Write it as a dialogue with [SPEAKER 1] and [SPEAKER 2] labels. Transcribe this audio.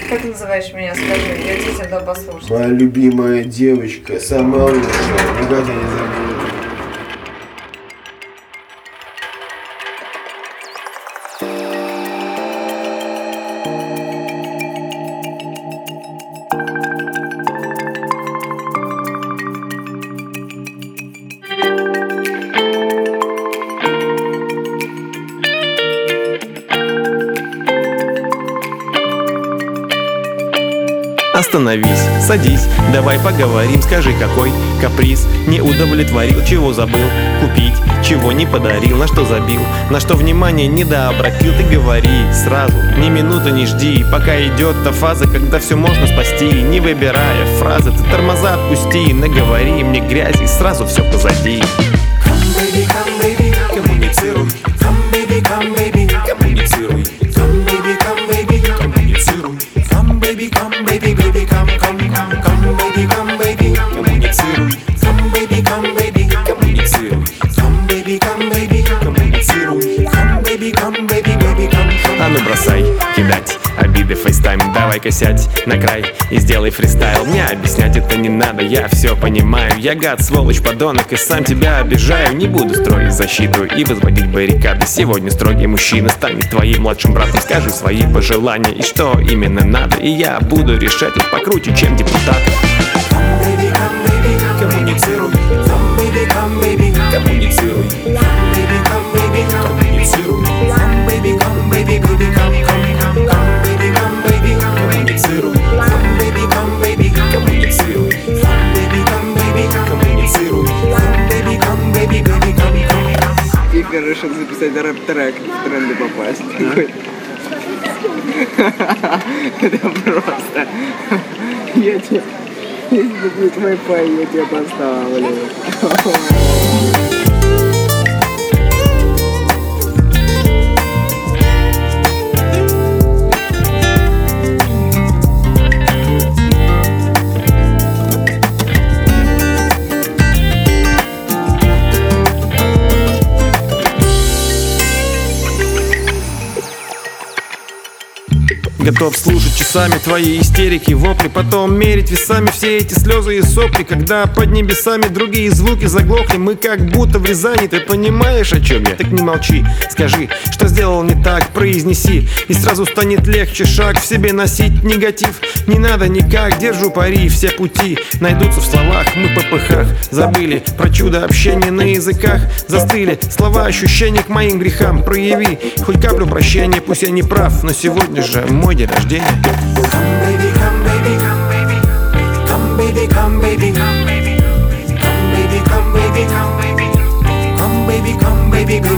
[SPEAKER 1] Как ты называешь меня, скажи, я детям дам послушать.
[SPEAKER 2] Моя любимая девочка, самая лучшая, никогда не забуду.
[SPEAKER 3] Остановись, садись, давай поговорим. Скажи, какой каприз не удовлетворил, чего забыл купить, чего не подарил, на что забил, на что внимание недообратил. Ты говори сразу, ни минуты не жди, пока идет та фаза, когда все можно спасти. Не выбирая фразы, ты тормоза отпусти, наговори мне грязи, сразу все позади.
[SPEAKER 4] Come baby, коммуницируй. Come baby, коммуницируй. Come baby, коммуницируй. Come baby, come baby, come baby, коммуницируй. Come baby, коммуницируй. Come baby, коммуницируй. Come baby,
[SPEAKER 3] А ну бросай кидать обиды фейстайм, давай-ка сядь на край и сделай фристайл. Мне объяснять это не надо, я все понимаю. Я гад, сволочь, подонок и сам тебя обижаю. Не буду строить защиту и возводить баррикады. Сегодня строгий мужчина станет твоим младшим братом. Скажи свои пожелания и что именно надо, и я буду решать их покруче, чем депутат.
[SPEAKER 4] Come baby, коммуницируй. Come baby, коммуницируй. Come baby, коммуницируй. Come baby, come baby, коммуницируй. Come baby, коммуницируй. Come baby, коммуницируй. Come baby,
[SPEAKER 5] И хорошо записать рэп-трек, в тренды попасть. Это просто... Я тебе... Если будет Wi-Fi, я тебе поставлю.
[SPEAKER 3] Готов слушать часами твои истерики, вопли, потом мерить весами все эти слезы и сопли. Когда под небесами другие звуки заглохли, мы как будто в Рязани. Ты понимаешь, о чем я? Так не молчи, скажи, что сделал не так, произнеси, и сразу станет легче шаг в себе носить негатив. Не надо никак, держу пари, все пути найдутся в словах. Мы по пыхах забыли про чудо общения на языках. Застыли слова, ощущения к моим грехам. Прояви хоть каплю прощения, пусть я не прав, но сегодня же мой день рождения.
[SPEAKER 4] Come baby, come baby, come baby, come baby, come baby, come baby, come baby, come baby, come baby, come baby,